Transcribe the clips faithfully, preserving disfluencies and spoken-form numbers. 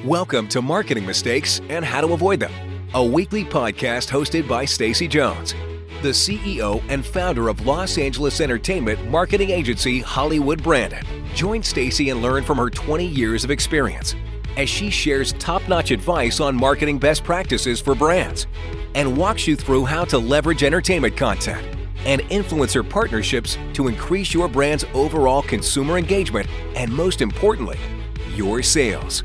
Welcome to Marketing Mistakes and How to Avoid Them, a weekly podcast hosted by Stacey Jones, the C E O and founder of Los Angeles entertainment marketing agency Hollywood Branded. Join Stacey and learn from her twenty years of experience as she shares top-notch advice on marketing best practices for brands and walks you through how to leverage entertainment content and influencer partnerships to increase your brand's overall consumer engagement and, most importantly, your sales.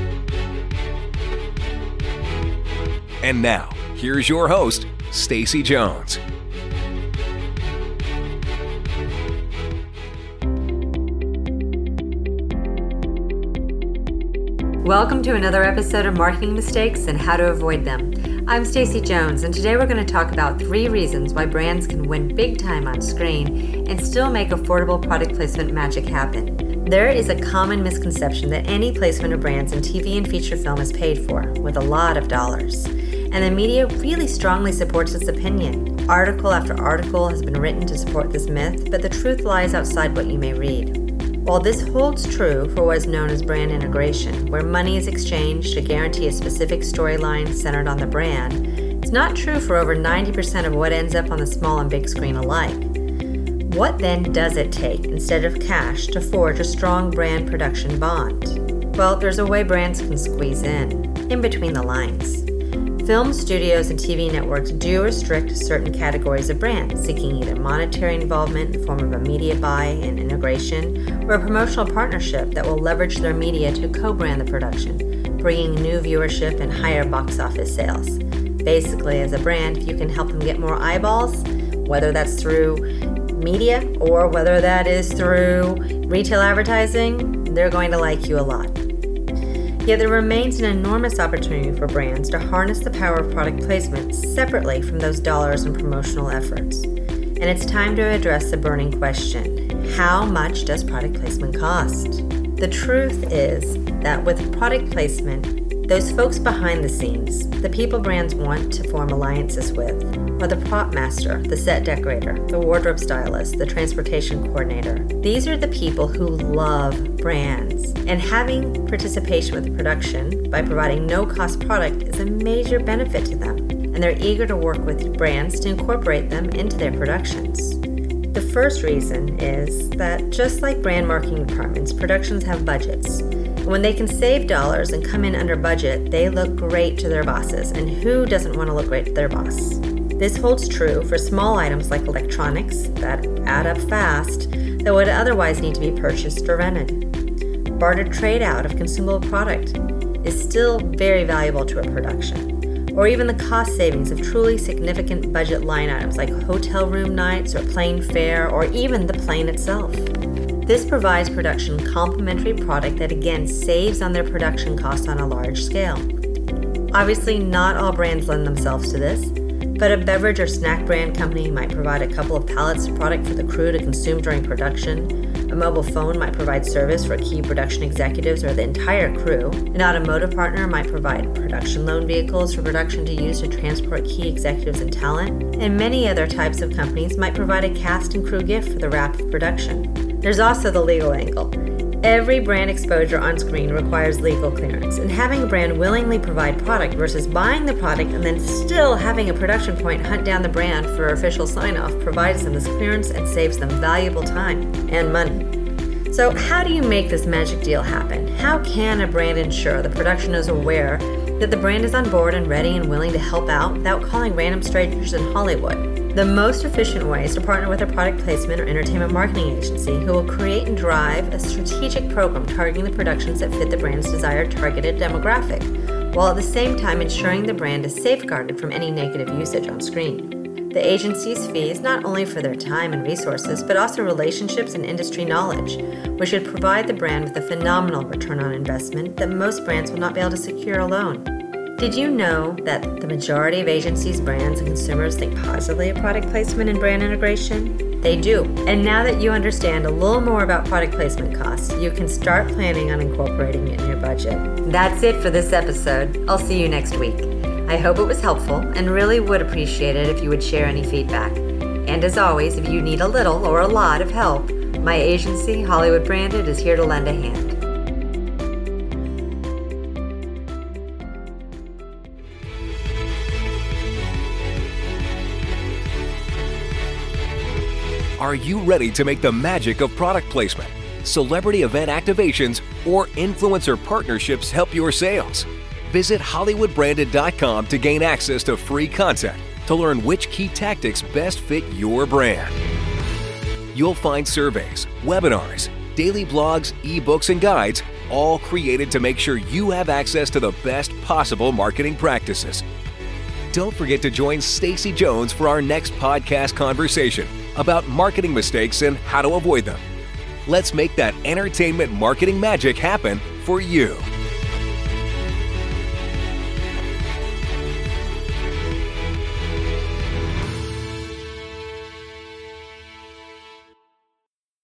And now, here's your host, Stacey Jones. Welcome to another episode of Marketing Mistakes and How to Avoid Them. I'm Stacey Jones, and today we're going to talk about three reasons why brands can win big time on screen and still make affordable product placement magic happen. There is a common misconception that any placement of brands in T V and feature film is paid for, with a lot of dollars. And the media really strongly supports this opinion. Article after article has been written to support this myth, but the truth lies outside what you may read. While this holds true for what is known as brand integration, where money is exchanged to guarantee a specific storyline centered on the brand, it's not true for over ninety percent of what ends up on the small and big screen alike. What then does it take, instead of cash, to forge a strong brand production bond? Well, there's a way brands can squeeze in, in between the lines. Film studios and T V networks do restrict certain categories of brands, seeking either monetary involvement in the form of a media buy and integration, or a promotional partnership that will leverage their media to co-brand the production, bringing new viewership and higher box office sales. Basically, as a brand, if you can help them get more eyeballs, whether that's through media or whether that is through retail advertising, they're going to like you a lot. Yet there remains an enormous opportunity for brands to harness the power of product placement separately from those dollars and promotional efforts. And it's time to address the burning question: how much does product placement cost? The truth is that with product placement, those folks behind the scenes, the people brands want to form alliances with, are the prop master, the set decorator, the wardrobe stylist, the transportation coordinator. These are the people who love brands, and having participation with the production by providing no-cost product is a major benefit to them, and they're eager to work with brands to incorporate them into their productions. The first reason is that just like brand marketing departments, productions have budgets. And when they can save dollars and come in under budget, they look great to their bosses, and who doesn't want to look great to their boss? This holds true for small items like electronics that add up fast that would otherwise need to be purchased or rented. Bartered trade out of consumable product is still very valuable to a production. Or even the cost savings of truly significant budget line items like hotel room nights or plane fare or even the plane itself. This provides production complementary product that again saves on their production costs on a large scale. Obviously, not all brands lend themselves to this, but a beverage or snack brand company might provide a couple of pallets of product for the crew to consume during production. A mobile phone might provide service for key production executives or the entire crew. An automotive partner might provide production loan vehicles for production to use to transport key executives and talent. And many other types of companies might provide a cast and crew gift for the wrap of production. There's also the legal angle. Every brand exposure on screen requires legal clearance, and having a brand willingly provide product versus buying the product and then still having a production point hunt down the brand for official sign-off provides them this clearance and saves them valuable time and money. So how do you make this magic deal happen? How can a brand ensure the production is aware that the brand is on board and ready and willing to help out without calling random strangers in Hollywood? The most efficient way is to partner with a product placement or entertainment marketing agency who will create and drive a strategic program targeting the productions that fit the brand's desired targeted demographic, while at the same time ensuring the brand is safeguarded from any negative usage on screen. The agency's fee is not only for their time and resources, but also relationships and industry knowledge, which should provide the brand with a phenomenal return on investment that most brands will not be able to secure alone. Did you know that the majority of agencies, brands, and consumers think positively of product placement and brand integration? They do. And now that you understand a little more about product placement costs, you can start planning on incorporating it in your budget. That's it for this episode. I'll see you next week. I hope it was helpful and really would appreciate it if you would share any feedback. And as always, if you need a little or a lot of help, my agency, Hollywood Branded, is here to lend a hand. Are you ready to make the magic of product placement, celebrity event activations, or influencer partnerships help your sales? Visit Hollywood Branded dot com to gain access to free content to learn which key tactics best fit your brand. You'll find surveys, webinars, daily blogs, ebooks, and guides, all created to make sure you have access to the best possible marketing practices. Don't forget to join Stacey Jones for our next podcast conversation about marketing mistakes and how to avoid them. Let's make that entertainment marketing magic happen for you.